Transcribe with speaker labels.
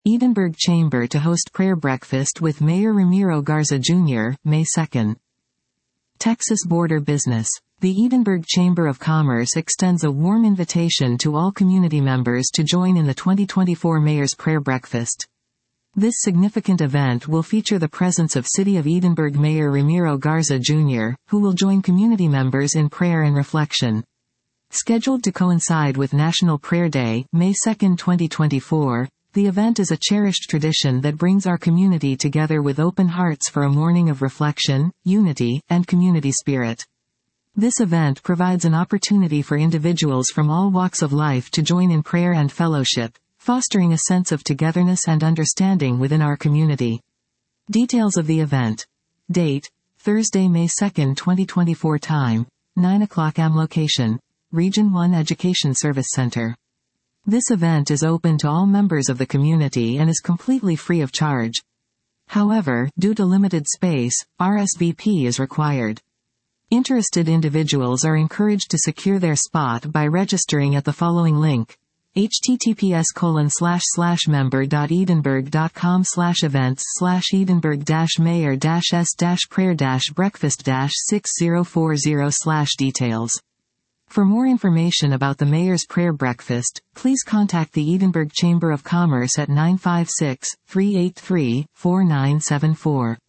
Speaker 1: Edinburgh Chamber to host prayer breakfast with Mayor Ramiro Garza Jr., May 2. Texas Border Business. The Edinburgh Chamber of Commerce extends a warm invitation to all community members to join in the 2024 Mayor's Prayer Breakfast. This significant event will feature the presence of City of Edinburgh Mayor Ramiro Garza Jr., who will join community members in prayer and reflection. Scheduled to coincide with National Prayer Day, May 2, 2024, the event is a cherished tradition that brings our community together with open hearts for a morning of reflection, unity, and community spirit. This event provides an opportunity for individuals from all walks of life to join in prayer and fellowship, fostering a sense of togetherness and understanding within our community. Details of the event. Date: Thursday, May 2, 2024. Time: 9 a.m. Location: Region 1 Education Service Center. This event is open to all members of the community and is completely free of charge. However, due to limited space, RSVP is required. Interested individuals are encouraged to secure their spot by registering at the following link: https://member.edinburgh.com/events/edinburgh-mayor-s-prayer-breakfast-6040/details. For more information about the Mayor's Prayer Breakfast, please contact the Edinburgh Chamber of Commerce at 956-383-4974.